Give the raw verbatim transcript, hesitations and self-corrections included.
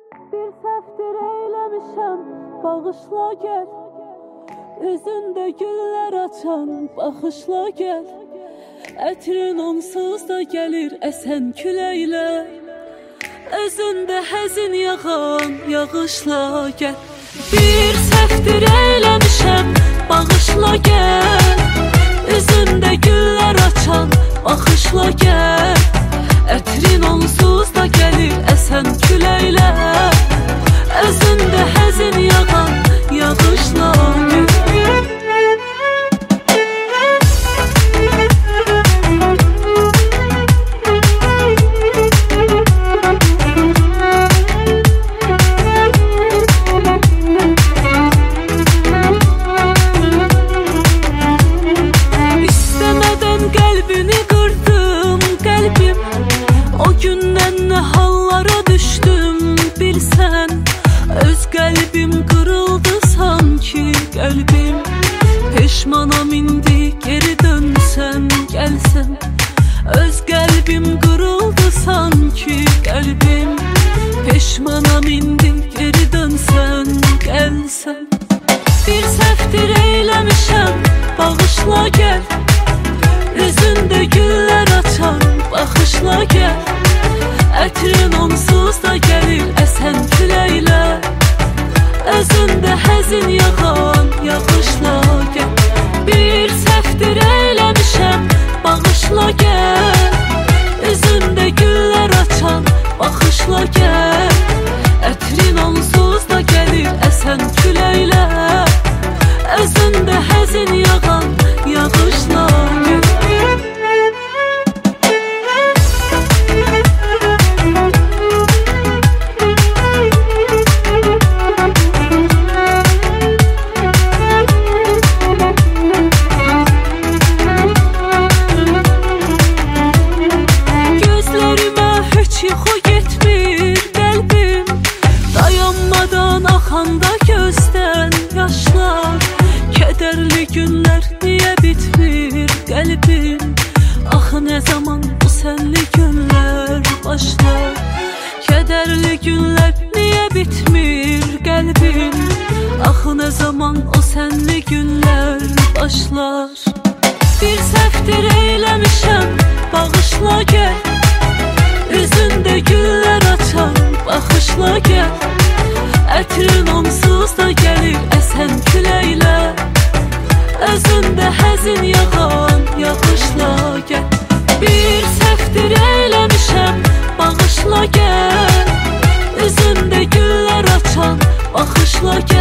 Bir səhvdir eyləmişəm, bağışla gəl. Üzündə güllər açan, baxışla gəl. Ətrin onsuz da gəlir əsən küləklə. Özündə həzin yağan, yağışla gəl. Bir səhvdir eyləmişəm, bağışla gəl. Üzündə güllər açan, baxışla gəl. Ətrin onsuz da gəlir əsən küləklə. Özündə həzin yağan, yağışla gəl. Peşmanam indi geri dönsəm, gəlsəm. Öz qəlbim qırıldı sanki qəlbim. Peşmanam indi geri dönsəm, gəlsəm. Bir səhvdir eyləmişəm, bağışla gəl. Üzündə güllər açan, baxışla gəl. Ətrin onsuz da gəlir əsən küləklə. Özündə həzin yağan, yağışla gəl. Bir səhvdir eyləmişəm, bağışla gəl. Üzündə güllər açan, baxışla gəl. Ətrin onsuz da gəlir əsən küləklə. Özündə həzin yağan, yağışla gəl. Axanda gözdən yaşlar. Kədərli günlər niyə bitmir qəlbim? Axı nə zaman bu sənli günlər başlar? Kədərli günlər niyə bitmir qəlbim? Axı nə zaman o sənli günlər başlar? Bir səhvdir eyləmişəm, bağışla gəl. Üzündə güllər açan, baxışla gəl. Ətrin onsuz da gəlir əsən küləklə. Özündə həzin yağan, yağışla gəl. Bir səhvdir eyləmişəm, bağışla gəl. Üzündə güllər açan, baxışla gəl.